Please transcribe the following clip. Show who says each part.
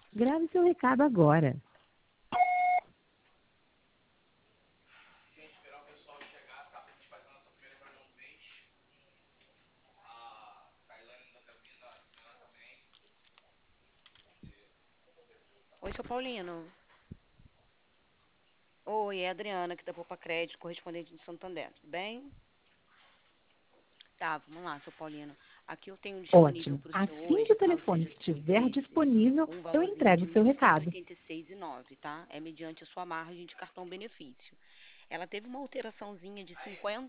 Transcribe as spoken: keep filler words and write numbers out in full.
Speaker 1: Grave seu recado agora.
Speaker 2: Oi, seu Paulino. Oi, é a Adriana, aqui da Poupa Crédito, correspondente de Santander. Tudo bem? Tá, vamos lá, seu Paulino. Aqui eu tenho disponível
Speaker 1: Ótimo.
Speaker 2: para o senhor
Speaker 1: Assim que
Speaker 2: hoje,
Speaker 1: o
Speaker 2: tá? O
Speaker 1: telefone
Speaker 2: Seja
Speaker 1: estiver
Speaker 2: quinhentos e treze,
Speaker 1: disponível,
Speaker 2: um
Speaker 1: eu
Speaker 2: valorzinho
Speaker 1: entrego
Speaker 2: de
Speaker 1: o seu
Speaker 2: mil cento e
Speaker 1: recado.
Speaker 2: oitenta e seis reais e nove centavos, tá? É mediante a sua margem de cartão benefício. Ela teve uma alteraçãozinha de